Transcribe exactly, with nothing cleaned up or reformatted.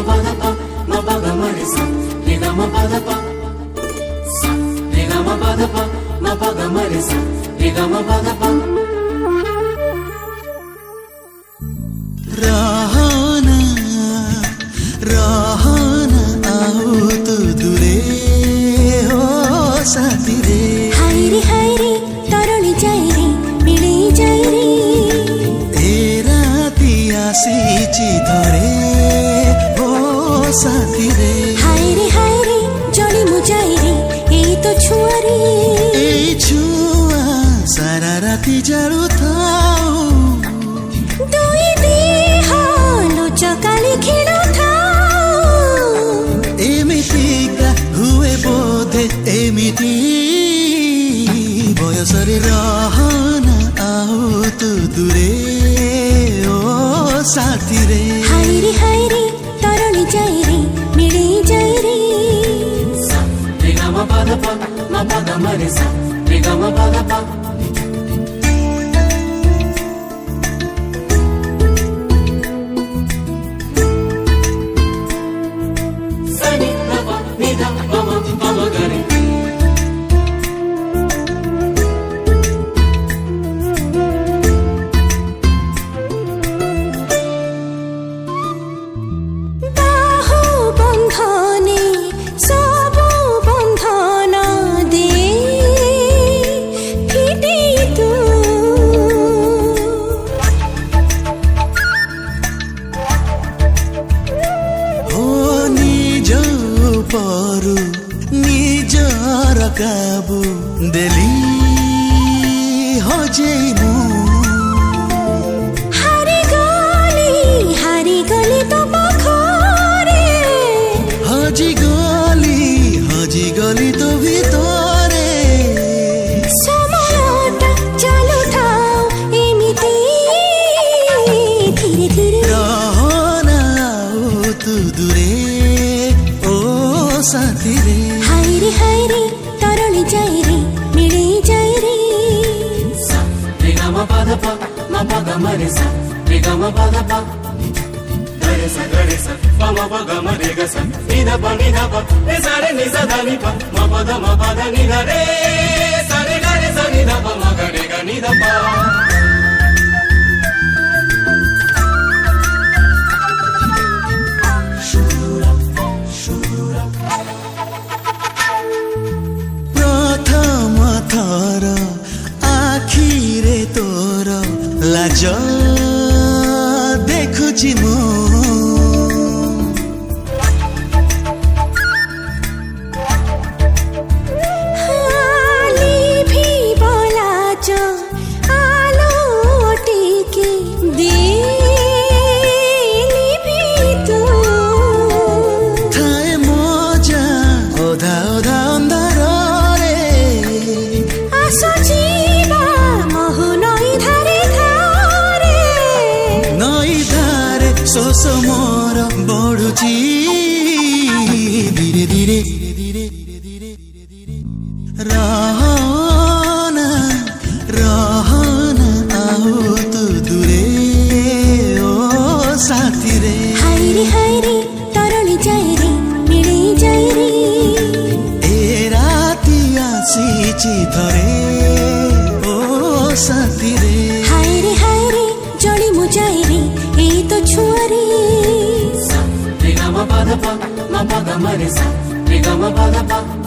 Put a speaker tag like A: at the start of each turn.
A: pa da pa ma pa ga ma re sa re ga ma pa da pa sa re ga ma pa da pa ma pa ga ma re sa re ga ma pa da pa
B: रहना रहना आओ तो दूरे हो साथी रे
C: हाय रे हाय रे तरली जाई रे मिले जाई रे
B: ए राती आसीची धरे हो साथी रे
C: हाय रे हाय रे जणी मु जाई रे ए तो छुआ रे
B: ए छुआ सारा राती जालु थाओ
C: दोई देह लुचकाली खेलु थाओ
B: एमितिका हुए बोधे एमिति बयसरे रहना आओ तू दूरे ओ साथी रे
C: हाय रे हाय रे तरली जाई रे मिले जाई रे
A: sa re ga ma pa da pa ma pa ga ma re sa re ga ma pa da pa sa ni da pa ni da pa ma pa ma ga re
C: बाहु बन्धने सबु बन्धन दे फिटे तू
B: हो निज परू निजर काबू देली हजेनु
C: हारी गली हारी गली तो पाखरे
B: हजी गली हजी गली तो भितरे
C: समयटा चालुथाओ एमिति धीरे धीरे
B: रहना आओ तू दूरे ओ साथी रे
C: हाय रे हाय रे तरली जाई रे मिले जाई रे
A: sa re ga ma pa da pa ma pa ga ma re sa re ga ma pa da pa ga re sa ga re sa pa ma pa ga ma re ga sa ni da pa ni da pa re sa re ni sa da ni pa ma pa da ma pa da ni da re sa re ga re sa ni da pa ma ga re ga ni da pa
B: प्रथम थर आखिरे तोर लाज देखुची मु
C: हाली भी बोला जो आलो टिके दिली भी तू
B: थाए मजा ओधा ओधा अंधार रे
C: आसो जीवा महु नई धारे धारे
B: नई धारे सोस मोर बढुची धीरे धीरे रहना रहना आओ तू दूरे ओ साथी रे
C: हाय रे हाय रे तरली जाई रे मिले जाई रे
B: ए राती आसीची धरे ओ साथी रे
C: हाय रे हाय रे जणी मु जाई रे ए तो छुआ रे
A: sa re ga ma pa da pa ma pa ga ma re sa re ga ma pa da pa